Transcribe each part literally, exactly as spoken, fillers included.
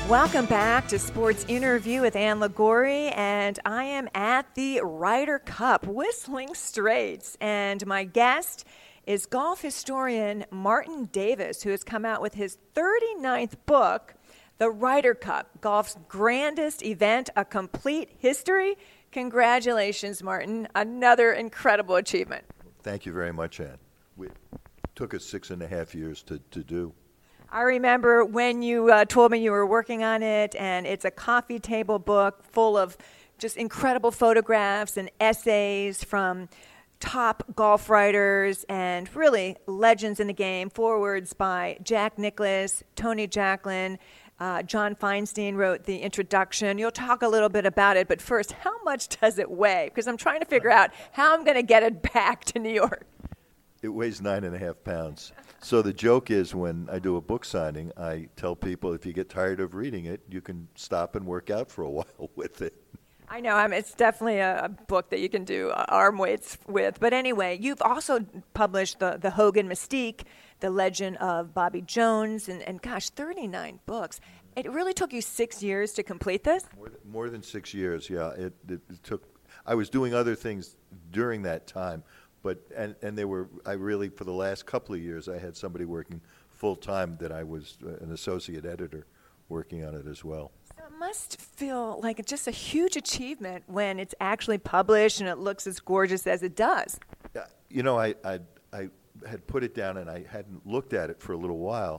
Welcome back to Sports Interview with Ann Liguori, and I am at the Ryder Cup, Whistling Straits, and my guest is golf historian Martin Davis, who has come out with his thirty-ninth book, The Ryder Cup, Golf's Grandest Event, A Complete History. Congratulations, Martin. Another incredible achievement. Thank you very much, Ann. It took us six and a half years to, to do. I remember when you uh, told me you were working on it, and it's a coffee table book full of just incredible photographs and essays from top golf writers and really legends in the game. Forewords by Jack Nicklaus, Tony Jacklin, uh, John Feinstein wrote the introduction. You'll talk a little bit about it, but first, how much does it weigh? Because I'm trying to figure out how I'm going to get it back to New York. It weighs nine and a half pounds. So the joke is when I do a book signing, I tell people if you get tired of reading it, you can stop and work out for a while with it. I know. I mean, it's definitely a, a book that you can do uh, arm weights with. But anyway, you've also published the, the Hogan Mystique, The Legend of Bobby Jones, and, and gosh, thirty-nine books. It really took you six years to complete this? More than, more than six years, yeah. It, it, it took. I was doing other things during that time. But and, and they were, I really, for the last couple of years, I had somebody working full-time that I was uh, an associate editor working on it as well. So it must feel like it's just a huge achievement when it's actually published and it looks as gorgeous as it does. Uh, you know, I, I, I had put it down and I hadn't looked at it for a little while.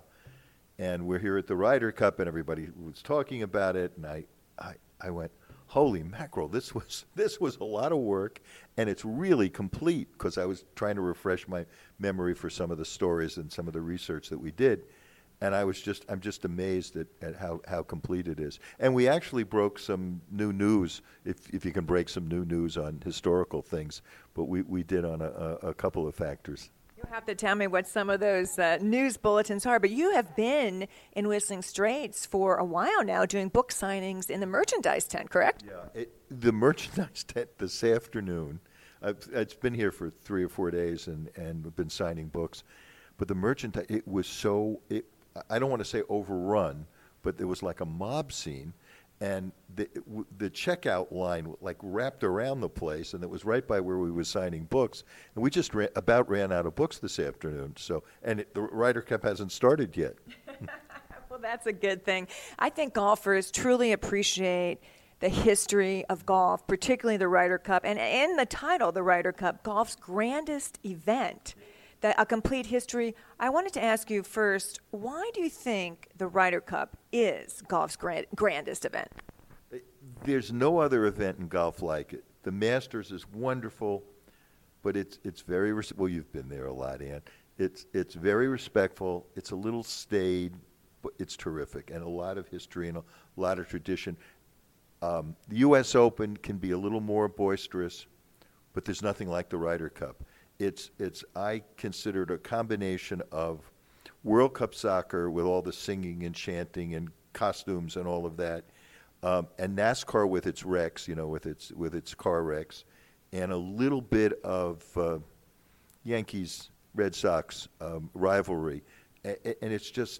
And we're here at the Ryder Cup and everybody was talking about it. And I, I, I went, holy mackerel, this was this was a lot of work, and it's really complete because I was trying to refresh my memory for some of the stories and some of the research that we did, and I was just I'm just amazed at, at how, how complete it is. And we actually broke some new news, if if you can break some new news on historical things, but we, we did on a, a, a couple of factors. You'll have to tell me what some of those uh, news bulletins are, but you have been in Whistling Straits for a while now doing book signings in the merchandise tent, correct? Yeah, it, the merchandise tent this afternoon, I've, it's been here for three or four days and, and we've been signing books, but the merchandise, it was so, it, I don't want to say overrun, but there was like a mob scene. And the the checkout line like wrapped around the place, and it was right by where we were signing books. And we just ran, about ran out of books this afternoon. So, and it, the Ryder Cup hasn't started yet. Well, that's a good thing. I think golfers truly appreciate the history of golf, particularly the Ryder Cup, and in the title, the Ryder Cup, golf's grandest event. The, a complete history. I wanted to ask you first, why do you think the Ryder Cup is golf's grand, grandest event? There's no other event in golf like it. The Masters is wonderful, but it's it's very res- well. You've been there a lot, Ann. It's it's very respectful. It's a little staid, but it's terrific, and a lot of history and a lot of tradition. Um, the U S Open can be a little more boisterous, but there's nothing like the Ryder Cup. It's, it's I consider it a combination of World Cup soccer with all the singing and chanting and costumes and all of that, um, and NASCAR with its wrecks, you know, with its with its car wrecks, and a little bit of uh, Yankees Red Sox um, rivalry, and, and it's just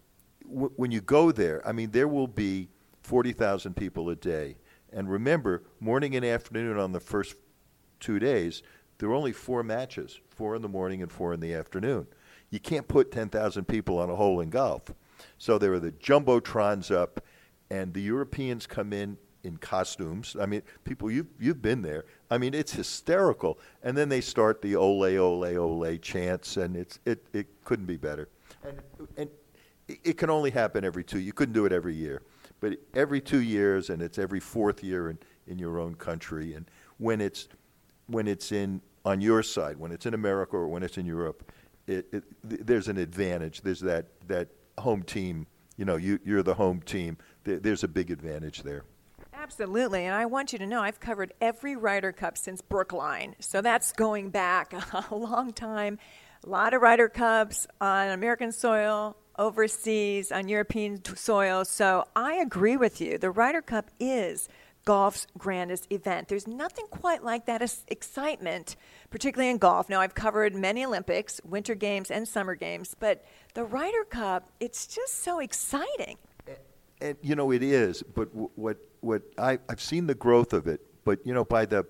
w- when you go there. I mean, there will be forty thousand people a day, and remember, morning and afternoon on the first two days. There are only four matches, four in the morning and four in the afternoon. You can't put ten thousand people on a hole in golf. So there are the jumbotrons up, and the Europeans come in in costumes. I mean, people, you've, you've been there. I mean, it's hysterical. And then they start the ole, ole, ole chants, and it's it, it couldn't be better. And, and it, it can only happen every two. You couldn't do it every year. But every two years, and it's every fourth year in, in your own country. And when it's when it's in on your side, when it's in America or when it's in Europe, it, it, th- there's an advantage. There's that, that home team. You know, you, you're the home team. There, there's a big advantage there. Absolutely, and I want you to know I've covered every Ryder Cup since Brookline, so that's going back a long time. A lot of Ryder Cups on American soil, overseas, on European soil, so I agree with you. The Ryder Cup is golf's grandest event. There's nothing quite like that as excitement, particularly in golf. Now, I've covered many Olympics, Winter Games, and Summer Games, but the Ryder Cup, it's just so exciting. and you know it is. But w- what what I I've seen the growth of it. But you know by the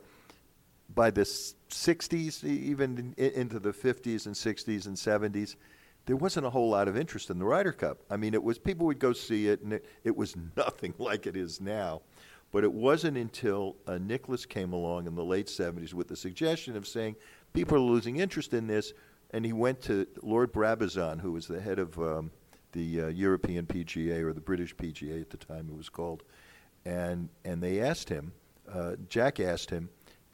by the sixties, even in, into the fifties and sixties and seventies, there wasn't a whole lot of interest in the Ryder Cup. I mean, it was people would go see it, and it, it was nothing like it is now. But it wasn't until uh, Nicklaus came along in the late seventies with the suggestion of saying people are losing interest in this, and he went to Lord Brabazon, who was the head of um, the uh, European P G A, or the British P G A at the time it was called, and and they asked him, uh, Jack asked him,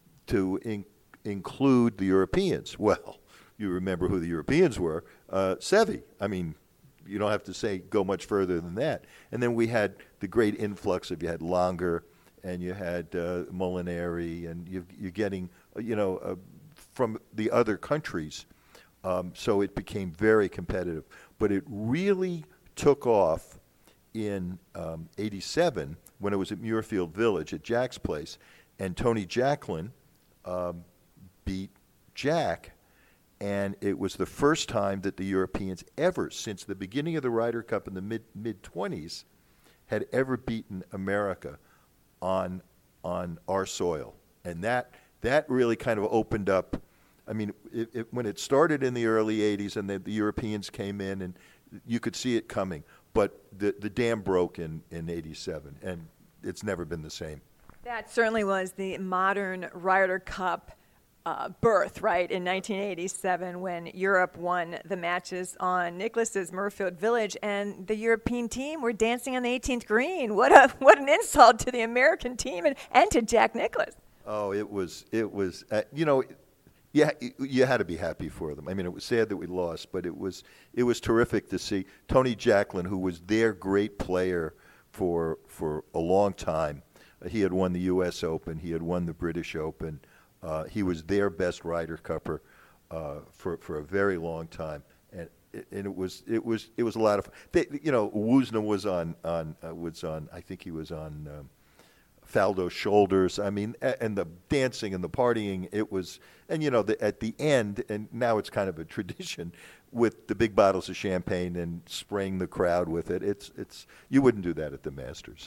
to in- include the Europeans. Well, you remember who the Europeans were, uh, Seve. I mean, you don't have to say go much further than that. And then we had the great influx of, you had Langer, and you had uh, Molinari, and you, you're getting, you know, uh, from the other countries. Um, so it became very competitive. But it really took off in um, eighty-seven when it was at Muirfield Village at Jack's place, and Tony Jacklin um, beat Jack. And it was the first time that the Europeans ever, since the beginning of the Ryder Cup in the mid mid twenties, had ever beaten America on on our soil, and that that really kind of opened up. I mean, it, it, when it started in the early eighties, and the, the Europeans came in, and you could see it coming, but the the dam broke in in eighty-seven, and it's never been the same. That certainly was the modern Ryder Cup Uh, birth, right, in nineteen eighty-seven, when Europe won the matches on Nicklaus's Muirfield Village, and the European team were dancing on the eighteenth green. What a what an insult to the American team and, and to Jack Nicklaus. Oh, it was it was uh, you know, yeah, you had to be happy for them. I mean, it was sad that we lost, but it was it was terrific to see Tony Jacklin, who was their great player for for a long time. Uh, he had won the U S Open, he had won the British Open. Uh, he was their best Ryder Cupper uh, for for a very long time, and it, and it was it was it was a lot of they, you know Woosnam was on on uh, was on I think he was on um, Faldo's shoulders. I mean, and the dancing and the partying, it was, and you know the, at the end, and now it's kind of a tradition with the big bottles of champagne and spraying the crowd with it. It's it's you wouldn't do that at the Masters.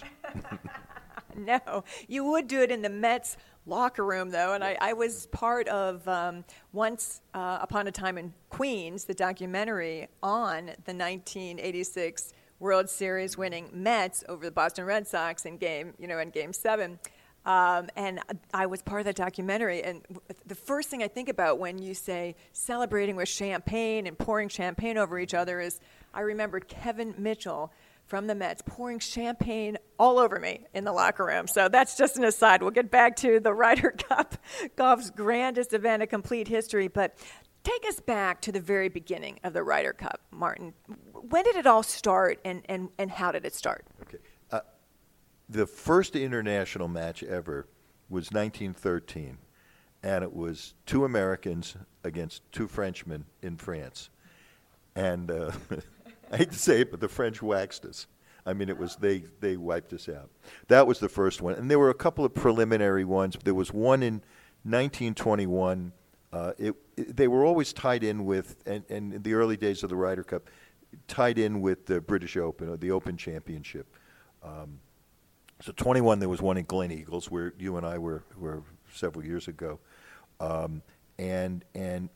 No, you would do it in the Mets locker room, though, and I, I was part of um, Once uh, Upon a Time in Queens, the documentary on the nineteen eighty-six World Series winning Mets over the Boston Red Sox in game, you know, in Game Seven, um, and I was part of that documentary. And the first thing I think about when you say celebrating with champagne and pouring champagne over each other is I remembered Kevin Mitchell from the Mets pouring champagne all over me in the locker room. So that's just an aside. We'll get back to the Ryder Cup, golf's grandest event, a complete history. But take us back to the very beginning of the Ryder Cup, Martin. When did it all start, and, and, and how did it start? Okay. Uh, the first international match ever was nineteen thirteen, and it was two Americans against two Frenchmen in France. And uh, I hate to say it, but the French waxed us. I mean, it was they they wiped us out. That was the first one, and there were a couple of preliminary ones. There was one in nineteen twenty-one. Uh, it, it they were always tied in with, and, and in the early days of the Ryder Cup, tied in with the British Open or the Open Championship. Um, so twenty-one, there was one in Glen Eagles where you and I were were several years ago, um, and and.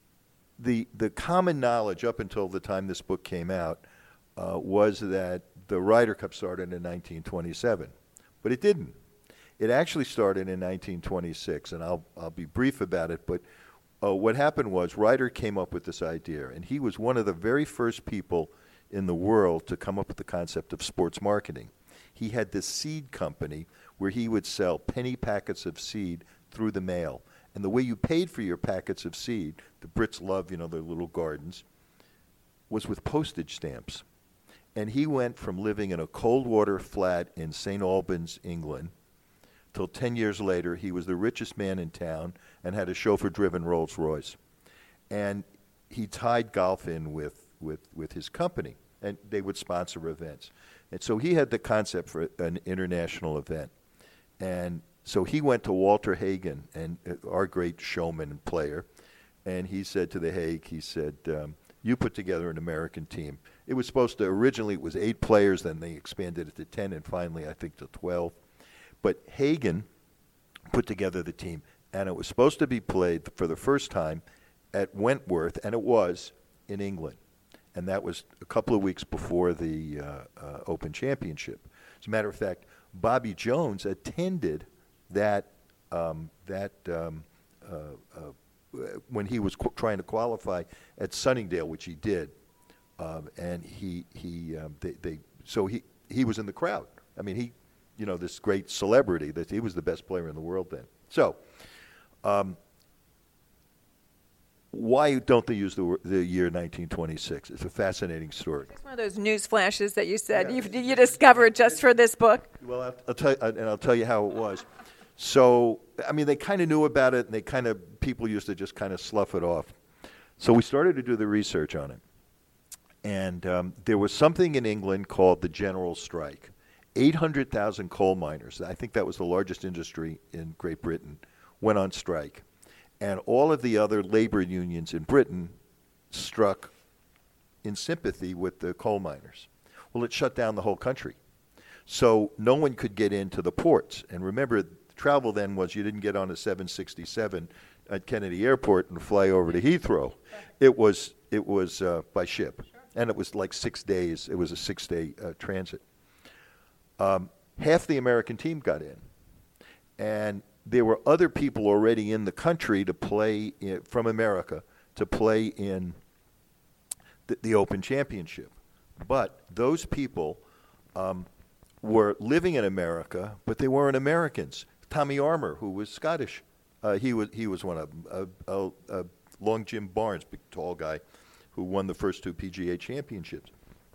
The the common knowledge up until the time this book came out uh, was that the Ryder Cup started in nineteen twenty-seven, but it didn't. It actually started in nineteen twenty-six, and I'll I'll be brief about it. But uh, what happened was Ryder came up with this idea, and he was one of the very first people in the world to come up with the concept of sports marketing. He had this seed company where he would sell penny packets of seed through the mail. And the way you paid for your packets of seed, the Brits love, you know, their little gardens, was with postage stamps. And he went from living in a cold water flat in Saint Albans, England, till ten years later he was the richest man in town and had a chauffeur-driven Rolls Royce. And he tied golf in with, with, with his company, and they would sponsor events. And so he had the concept for an international event. And so he went to Walter Hagen, and uh, our great showman and player, and he said to the Hague, he said, um, You put together an American team. It was supposed to, originally it was eight players, then they expanded it to ten, and finally I think to twelve. But Hagen put together the team, and it was supposed to be played for the first time at Wentworth, and it was in England. And that was a couple of weeks before the uh, uh, Open Championship. As a matter of fact, Bobby Jones attended that um, that um, uh, uh, when he was qu- trying to qualify at Sunningdale, which he did, um, and he he um, they, they so he he was in the crowd. I mean, he you know this great celebrity that he was the best player in the world then. So. Um, Why don't they use the the year nineteen twenty-six? It's a fascinating story. It's one of those news flashes that you said Yeah. you you discovered just for this book. Well, I'll, I'll tell you, and I'll tell you how it was. So, I mean, they kind of knew about it, and they kind of people used to just kind of slough it off. So we started to do the research on it, and um, there was something in England called the General Strike. eight hundred thousand coal miners, I think that was the largest industry in Great Britain, went on strike. And all of the other labor unions in Britain struck in sympathy with the coal miners. Well, it shut down the whole country. So no one could get into the ports. And remember, travel then was you didn't get on a seven sixty-seven at Kennedy Airport and fly over to Heathrow. It was it was uh, by ship. And it was like six days. It was a six-day uh, transit. Um, half the American team got in. And there were other people already in the country to play in, from America to play in the, the Open Championship. But those people um, were living in America, but they weren't Americans. Tommy Armour, who was Scottish, uh, he was he was one of them. Uh, uh, uh, Long Jim Barnes, big tall guy, who won the first two P G A championships.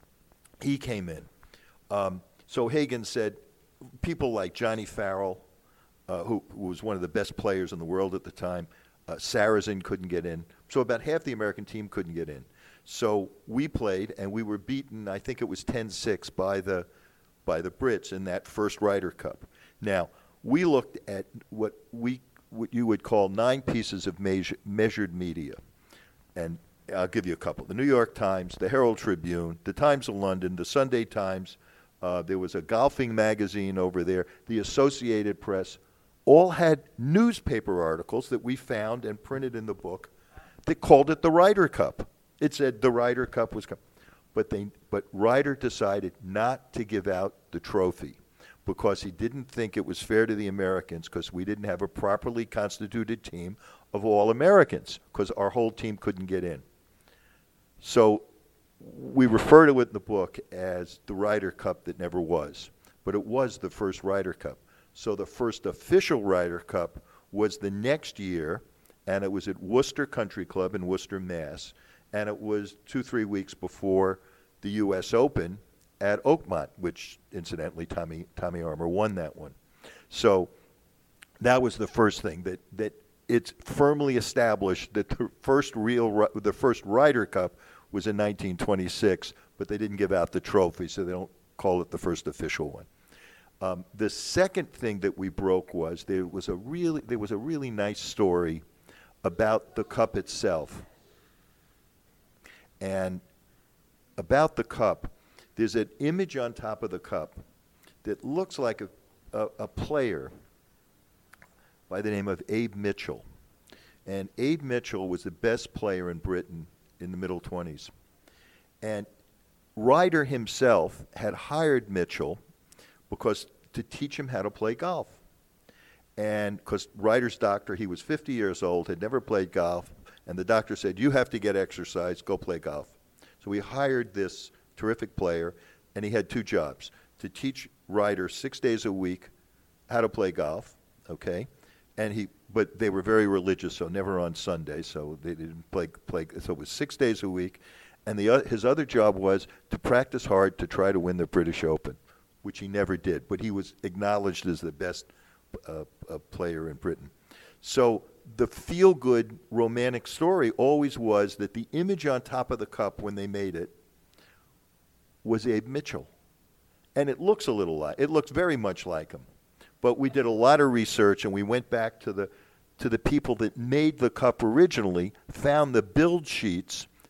He came in. Um, so Hagen said, people like Johnny Farrell, Uh, who, who was one of the best players in the world at the time. Uh, Sarazen couldn't get in. So about half the American team couldn't get in. So we played, and we were beaten, I think it was ten six by the by the Brits in that first Ryder Cup. Now, we looked at what we what you would call nine pieces of measure, measured media. And I'll give you a couple. The New York Times, the Herald Tribune, the Times of London, the Sunday Times. Uh, there was a golfing magazine over there, the Associated Press. All had newspaper articles that we found and printed in the book that called it the Ryder Cup. It said the Ryder Cup was coming. But they, but Ryder decided not to give out the trophy because he didn't think it was fair to the Americans because we didn't have a properly constituted team of all Americans because our whole team couldn't get in. So we refer to it in the book as the Ryder Cup that never was. But it was the first Ryder Cup. So the first official Ryder Cup was the next year, and it was at Worcester Country Club in Worcester, Mass. And it was two, three weeks before the U S Open at Oakmont, which, incidentally, Tommy Tommy Armour won that one. So that was the first thing, that, that it's firmly established that the first real the first Ryder Cup was in nineteen twenty-six, but they didn't give out the trophy, so they don't call it the first official one. Um, the second thing that we broke was there was a really there was a really nice story about the cup itself. And about the cup, there's an image on top of the cup that looks like a, a, a player by the name of Abe Mitchell. And Abe Mitchell was the best player in Britain in the middle twenties. And Ryder himself had hired Mitchell because to teach him how to play golf. And because Ryder's doctor, he was fifty years old, had never played golf, and the doctor said, you have to get exercise, go play golf. So we hired this terrific player, and he had two jobs, to teach Ryder six days a week how to play golf, okay? And he, but they were very religious, so never on Sunday, so they didn't play, play so it was six days a week. And the, his other job was to practice hard to try to win the British Open, which he never did, but he was acknowledged as the best uh, uh, player in Britain. So the feel-good romantic story always was that the image on top of the cup when they made it was Abe Mitchell. And it looks a little like, it looks very much like him. But we did a lot of research, and we went back to the to the people that made the cup originally, found the build sheets,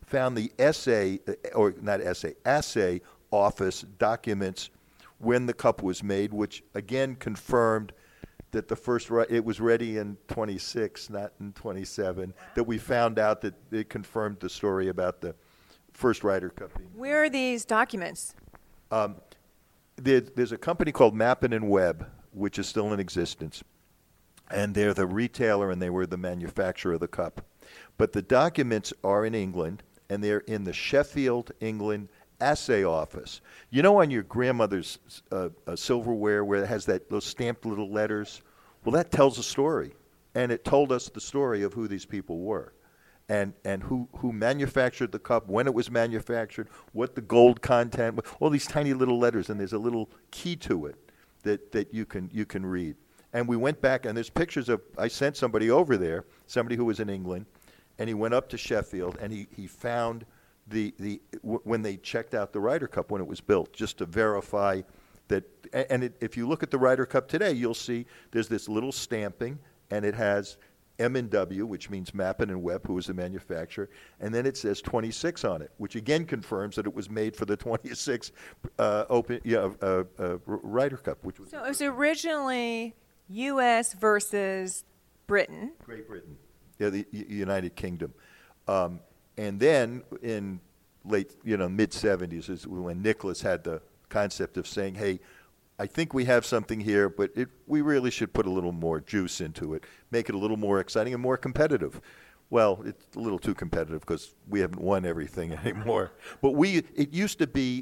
found the essay, or not essay, assay office documents when the cup was made, which again confirmed that the first it was ready in twenty-six, not in twenty-seven. Wow. That we found out that it confirmed the story about the first Ryder Cup being. Where are these documents? Um, there, there's a company called Mappin and Webb, which is still in existence, and they're the retailer and they were the manufacturer of the cup. But the documents are in England, and they're in the Sheffield, England assay office. You know, on your grandmother's uh, uh, silverware where it has that those stamped little letters? Well, that tells a story, and it told us the story of who these people were, and and who, who manufactured the cup, when it was manufactured, what the gold content was, all these tiny little letters, and there's a little key to it that, that you can you can read. And we went back, and there's pictures of, I sent somebody over there, somebody who was in England, and he went up to Sheffield, and he, he found the, the w- when they checked out the Ryder Cup when it was built, just to verify that. And it, if you look at the Ryder Cup today, you'll see there's this little stamping, and it has M and W, which means Mappin and Webb, who was the manufacturer, and then it says twenty-six on it, which again confirms that it was made for the twenty-six uh, Open, yeah, uh, uh, Ryder Cup. Which was so it was originally U S versus Britain. Great Britain, yeah, the U- United Kingdom, um, and then in late, you know, mid seventies is when Nicklaus had the concept of saying, "Hey, I think we have something here, but it, we really should put a little more juice into it, make it a little more exciting and more competitive." Well, it's a little too competitive because we haven't won everything anymore. But we, it used to be,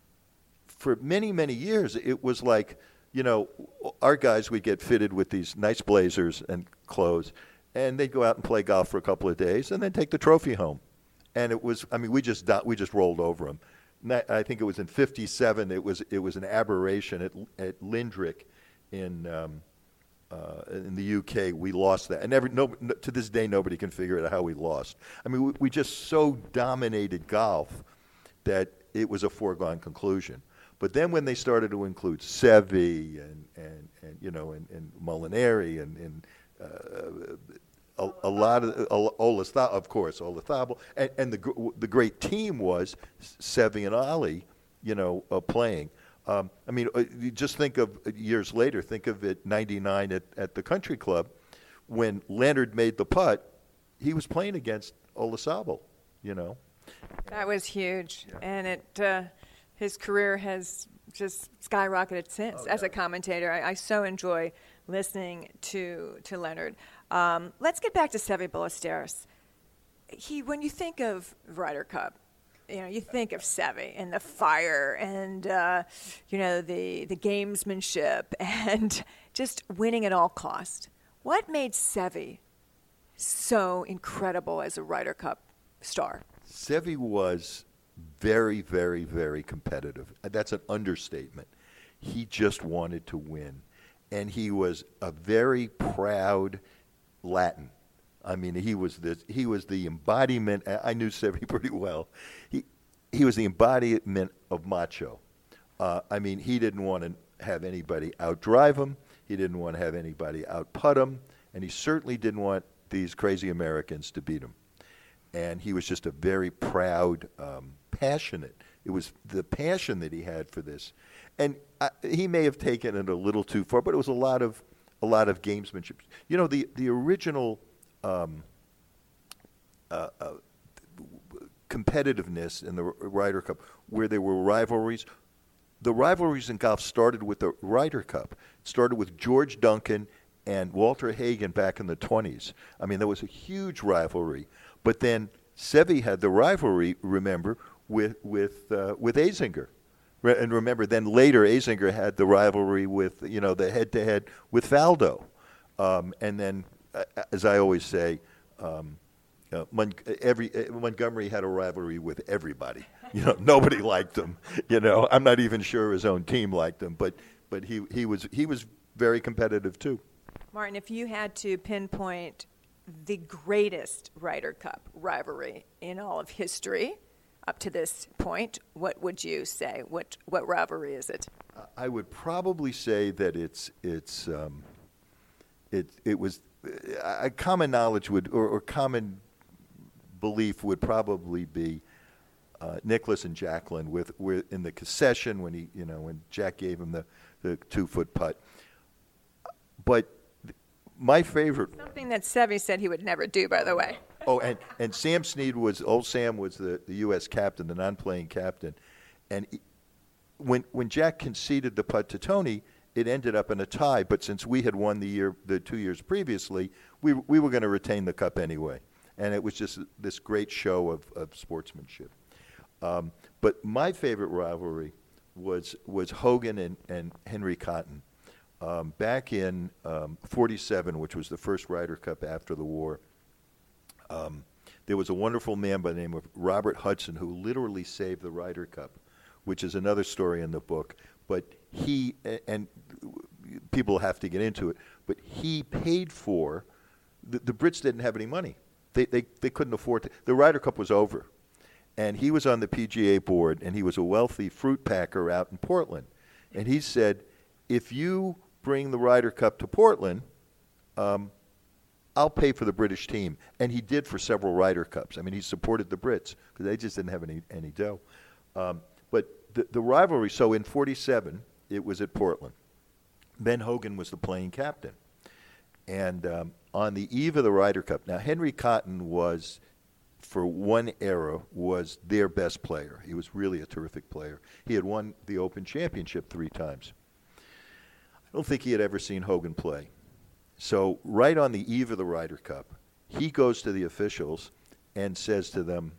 for many, many years, it was like, you know, our guys would get fitted with these nice blazers and clothes, and they'd go out and play golf for a couple of days and then take the trophy home. And it was, I mean, we just we just rolled over them. I think it was in fifty-seven. It was it was an aberration at at Lindrick in um, uh, in the U K. We lost that, and every no, to this day nobody can figure out how we lost. I mean, we, we just so dominated golf that it was a foregone conclusion. But then when they started to include Seve and and, and you know and, and Molinari and, and uh, A, a lot of Olazabal, of course, Olazabal, and, and the the great team was Seve and Ali, you know, uh, playing. Um, I mean, uh, you just think of uh, years later. Think of it, ninety-nine at, at the Country Club, when Leonard made the putt, he was playing against Olazabal, you know. That was huge, yeah. and it uh, his career has just skyrocketed since. Oh, as yeah. a commentator, I, I so enjoy listening to to Leonard. Um, let's get back to Seve Ballesteros. He, when you think of Ryder Cup, you know, you think of Seve and the fire and uh, you know the the gamesmanship and just winning at all cost. What made Seve so incredible as a Ryder Cup star? Seve was very, very, very competitive. That's an understatement. He just wanted to win, and he was a very proud Latin. I mean, he was the he was the embodiment. I knew Seve pretty well. He he was the embodiment of macho. Uh, I mean, he didn't want to have anybody outdrive him. He didn't want to have anybody outputt him, and he certainly didn't want these crazy Americans to beat him. And he was just a very proud, um, passionate. It was the passion that he had for this, and I, he may have taken it a little too far, but it was a lot of. A lot of gamesmanship. You know, the the original um, uh, uh, competitiveness in the Ryder Cup, where there were rivalries. The rivalries in golf started with the Ryder Cup. It started with George Duncan and Walter Hagen back in the twenties. I mean, there was a huge rivalry. But then Seve had the rivalry, remember, with with uh, with Azinger. And remember, then later Azinger had the rivalry with, you know, the head-to-head with Faldo. Um, and then, uh, as I always say, um, uh, Mon- every uh, Montgomery had a rivalry with everybody. You know, nobody liked him. You know, I'm not even sure his own team liked him, but but he he was he was very competitive too. Martin, if you had to pinpoint the greatest Ryder Cup rivalry in all of history, up to this point, what would you say? What what rivalry is it? I would probably say that it's it's um, it it was uh, common knowledge would or, or common belief would probably be uh, Nicholas and Jacqueline with, with in the concession when he, you know, when Jack gave him the, the two-foot putt. But th- my favorite. Something that Seve said he would never do, by the way. Oh, and, and Sam Snead was, old Sam was the, the U S captain, the non-playing captain. And he, when when Jack conceded the putt to Tony, it ended up in a tie. But since we had won the year, the two years previously, we we were going to retain the cup anyway. And it was just this great show of, of sportsmanship. Um, but my favorite rivalry was was Hogan and, and Henry Cotton. Um, back in um, forty-seven, which was the first Ryder Cup after the war, um, there was a wonderful man by the name of Robert Hudson who literally saved the Ryder Cup, which is another story in the book. But he, and people have to get into it, but he paid for, the, the Brits didn't have any money. They, they, they couldn't afford to. The Ryder Cup was over. And he was on the P G A board, and he was a wealthy fruit packer out in Portland. And he said, if you bring the Ryder Cup to Portland, um, I'll pay for the British team. And he did for several Ryder Cups. I mean, he supported the Brits because they just didn't have any, any dough. Um, but the, the rivalry, so in forty-seven, it was at Portland. Ben Hogan was the playing captain. And um, on the eve of the Ryder Cup, now Henry Cotton was, for one era, was their best player. He was really a terrific player. He had won the Open Championship three times. I don't think he had ever seen Hogan play. So right on the eve of the Ryder Cup, he goes to the officials and says to them,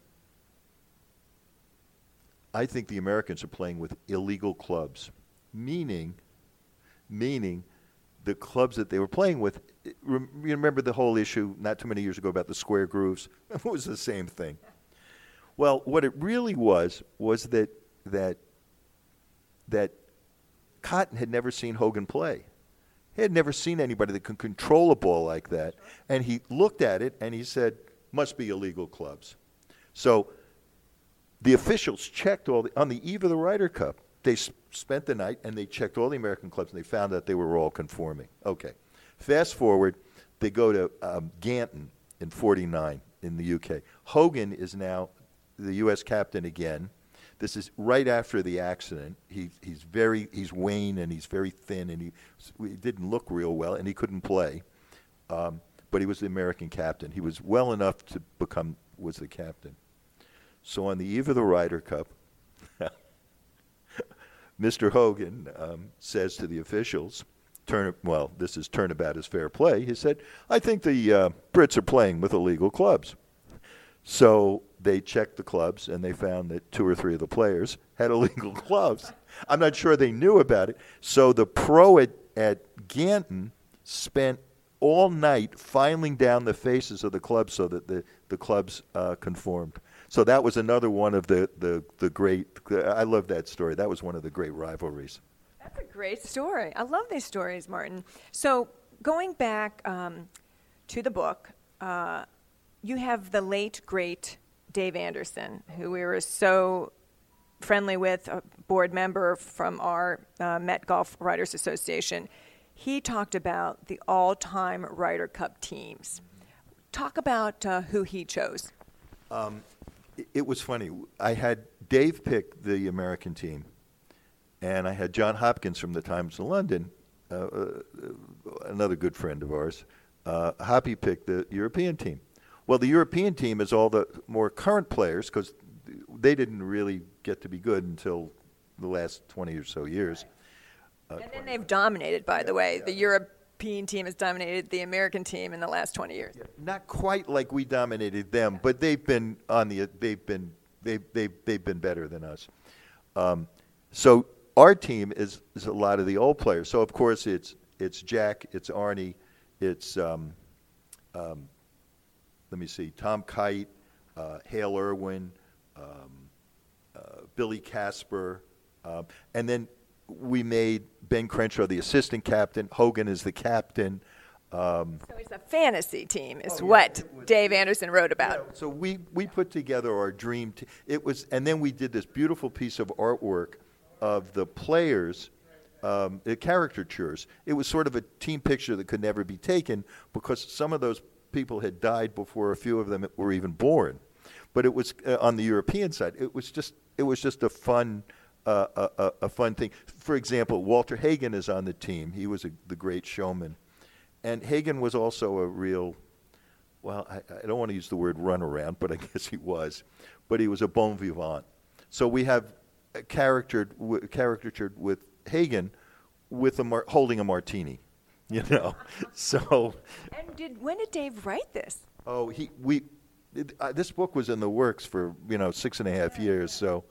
I think the Americans are playing with illegal clubs, meaning, meaning the clubs that they were playing with. You remember the whole issue not too many years ago about the square grooves? It was the same thing. Well, what it really was was that that that Cotton had never seen Hogan play. He had never seen anybody that could control a ball like that. And he looked at it and he said, must be illegal clubs. So the officials checked all the, on the eve of the Ryder Cup, they s- spent the night and they checked all the American clubs and they found out they were all conforming. Okay. Fast forward, they go to um, Ganton in forty-nine in the U K. Hogan is now the U S captain again. This is right after the accident. He, he's very he's wan and he's very thin and he, he didn't look real well and he couldn't play. Um, but he was the American captain. He was well enough to become was the captain. So on the eve of the Ryder Cup, Mister Hogan um, says to the officials, turn well, this is turnabout is fair play. He said, I think the uh, Brits are playing with illegal clubs. So they checked the clubs, and they found that two or three of the players had illegal gloves. I'm not sure they knew about it. So the pro at, at Ganton spent all night filing down the faces of the clubs so that the, the clubs uh, conformed. So that was another one of the, the, the great – I love that story. That was one of the great rivalries. That's a great story. I love these stories, Martin. So going back um, to the book, uh, you have the late, great Dave Anderson, who we were so friendly with, a board member from our uh, Met Golf Writers Association. He talked about the all-time Ryder Cup teams. Talk about uh, who he chose. Um, it, it was funny. I had Dave pick the American team, and I had John Hopkins from the Times of London, uh, uh, another good friend of ours. Uh, Hoppy picked the European team. Well, the European team is all the more current players because they didn't really get to be good until the last twenty or so years. Uh, and then they've dominated, by the way. The European team has dominated the American team in the last twenty years. Yeah, not quite like we dominated them, but they've been on the they've been they they they've been better than us. Um, so our team is is a lot of the old players. So of course it's it's Jack, it's Arnie, it's um, um, let me see, Tom Kite, uh, Hale Irwin, um, uh, Billy Casper, uh, and then we made Ben Crenshaw the assistant captain. Hogan is the captain. Um, so it's a fantasy team is oh, yeah, what was, Dave Anderson wrote about. Yeah, so we, we put together our dream team. It was, and then we did this beautiful piece of artwork of the players, um, the caricatures. It was sort of a team picture that could never be taken because some of those people had died before a few of them were even born. but it was uh, on the European side. It was just it was just a fun uh, a, a, a fun thing. For example, Walter Hagen is on the team. He was a, the great showman, and Hagen was also a real. Well, I, I don't want to use the word runaround, but I guess he was. But he was a bon vivant. So we have a caricatured, w- caricatured with Hagen with a mar- holding a martini, you know. So. And did when did Dave write this? Oh, he we. It, uh, this book was in the works for you know six and a half years. So.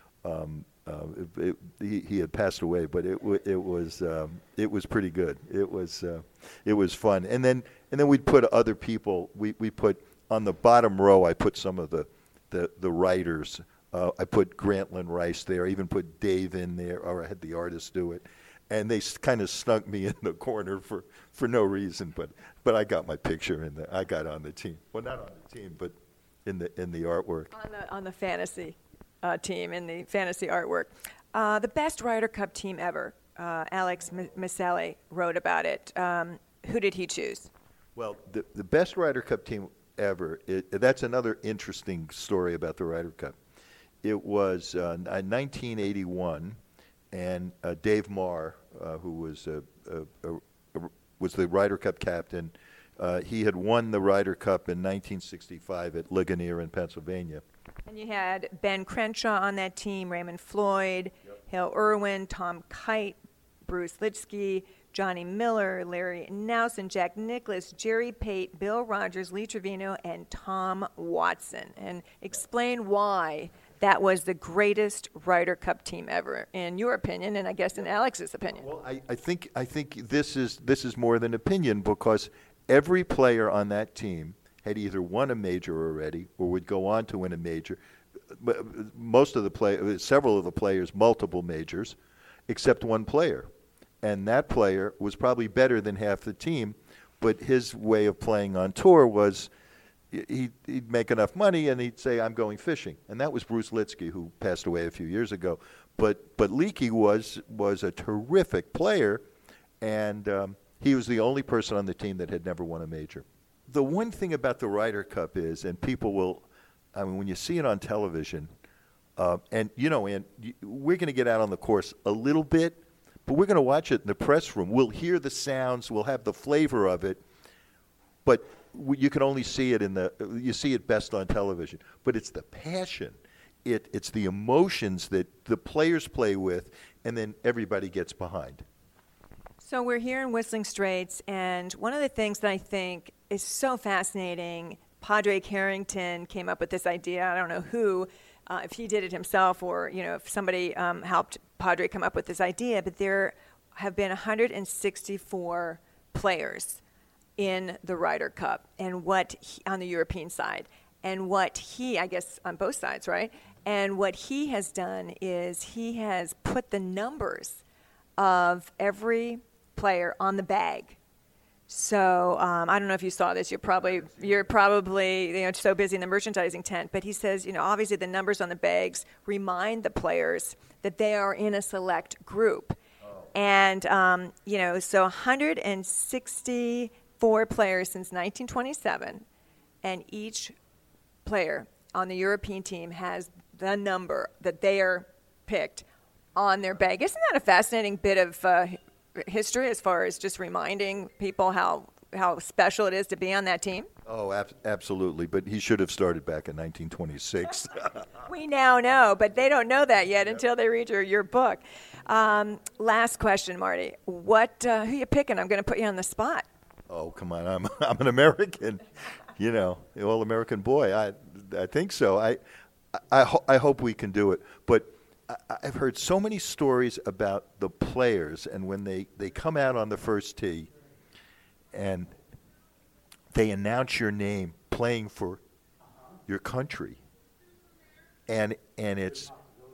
Um, uh, it, it, he, he had passed away, but it w- it was um, it was pretty good. It was uh, it was fun, and then and then we'd put other people. We we put on the bottom row. I put some of the the, the writers. Uh, I put Grantland Rice there. I even put Dave in there, or I had the artist do it, and they s- kind of snuck me in the corner for, for no reason. But but I got my picture in the. I got on the team. Well, not on the team, but in the in the artwork. On the on the fantasy. Uh, team in the fantasy artwork. Uh, the best Ryder Cup team ever. Uh, Alex M- Miceli wrote about it. Um, who did he choose? Well, the the best Ryder Cup team ever. It, that's another interesting story about the Ryder Cup. It was uh, nineteen eighty-one, and uh, Dave Marr, uh, who was a, a, a, a, was the Ryder Cup captain. Uh, he had won the Ryder Cup in nineteen sixty-five at Ligonier in Pennsylvania. And you had Ben Crenshaw on that team, Raymond Floyd, yep. Hale Irwin, Tom Kite, Bruce Litsky, Johnny Miller, Larry Nelson, Jack Nicklaus, Jerry Pate, Bill Rogers, Lee Trevino, and Tom Watson. And explain why that was the greatest Ryder Cup team ever, in your opinion, and I guess in Alex's opinion. Well, I, I think I think this is this is more than opinion, because every player on that team had either won a major already or would go on to win a major. Most of the play, several of the players, multiple majors, except one player, and that player was probably better than half the team. But his way of playing on tour was he'd, he'd make enough money and he'd say, "I'm going fishing," and that was Bruce Litsky, who passed away a few years ago. But but Leakey was was a terrific player, and um, he was the only person on the team that had never won a major. The one thing about the Ryder Cup is, and people will, I mean, when you see it on television, uh, and, you know, and we're going to get out on the course a little bit, but we're going to watch it in the press room. We'll hear the sounds. We'll have the flavor of it. But we, you can only see it in the, you see it best on television. But it's the passion. It, it's the emotions that the players play with, and then everybody gets behind. So we're here in Whistling Straits, and one of the things that I think is so fascinating, Padraig Harrington came up with this idea. I don't know who, uh, if he did it himself or, you know, if somebody um, helped Padraig come up with this idea, but there have been one hundred sixty-four players in the Ryder Cup, and what he, on the European side, and what he, I guess on both sides, right? And what he has done is he has put the numbers of every player on the bag. So um, I don't know if you saw this. You're probably you're probably you know so busy in the merchandising tent. But he says, you know, obviously the numbers on the bags remind the players that they are in a select group, oh. and um, you know, so one hundred sixty-four players since nineteen twenty-seven, and each player on the European team has the number that they are picked on their bag. Isn't that a fascinating bit of uh, history as far as just reminding people how how special it is to be on that team? Oh, ab- absolutely. But he should have started back in nineteen twenty-six. We now know, but they don't know that yet yep. until they read your, your book. Um, last question, Marty. What uh, who are you picking? I'm going to put you on the spot. Oh, come on. I'm I'm an American, you know, the all-American boy. I I think so. I I, ho- I hope we can do it. But I've heard so many stories about the players, and when they, they come out on the first tee and they announce your name playing for your country, and and it's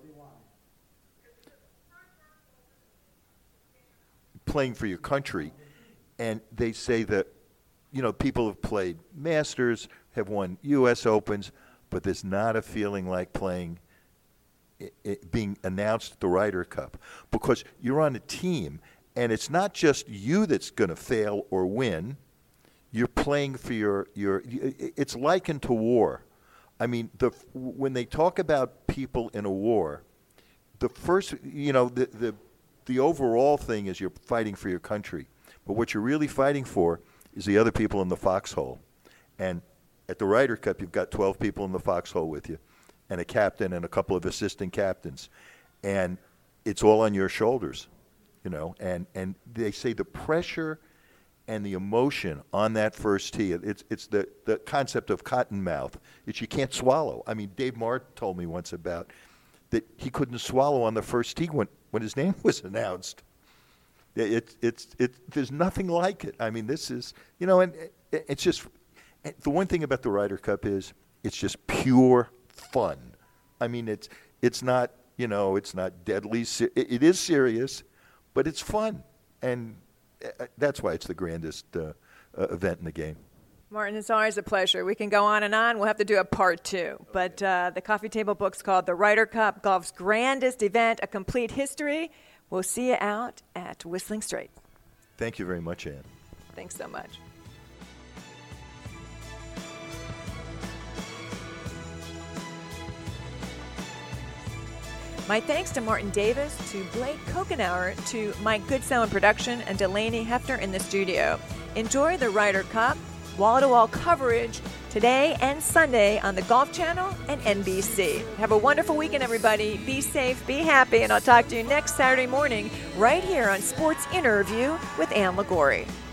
playing for your country, and they say that, you know, people have played Masters, have won U S Opens, but there's not a feeling like playing It, it being announced at the Ryder Cup, because you're on a team, and it's not just you that's going to fail or win. You're playing for your, your – it's likened to war. I mean, the when they talk about people in a war, the first, you know, the the the overall thing is you're fighting for your country, but what you're really fighting for is the other people in the foxhole. And at the Ryder Cup, you've got twelve people in the foxhole with you, and a captain and a couple of assistant captains, and it's all on your shoulders, you know. And and they say the pressure and the emotion on that first tee, it's it's the, the concept of cotton mouth. It's you can't swallow. I mean, Dave Martin told me once about that he couldn't swallow on the first tee when, when his name was announced. It, it's it, there's nothing like it. I mean, this is, you know, and it, it's just, the one thing about the Ryder Cup is it's just pure fun. I mean, it's it's not, you know, it's not deadly. It, it is serious, but it's fun. And that's why it's the grandest uh, uh, event in the game. Martin, it's always a pleasure. We can go on and on. We'll have to do a part two. But uh, the coffee table book's called The Ryder Cup, Golf's Grandest Event, A Complete History. We'll see you out at Whistling Straits. Thank you very much, Ann. Thanks so much. My thanks to Martin Davis, to Blake Kokenauer, to Mike Goodsoe in production, and Delaney Hefner in the studio. Enjoy the Ryder Cup, wall-to-wall coverage today and Sunday on the Golf Channel and N B C. Have a wonderful weekend, everybody. Be safe, be happy, and I'll talk to you next Saturday morning right here on Sports Interview with Ann Liguori.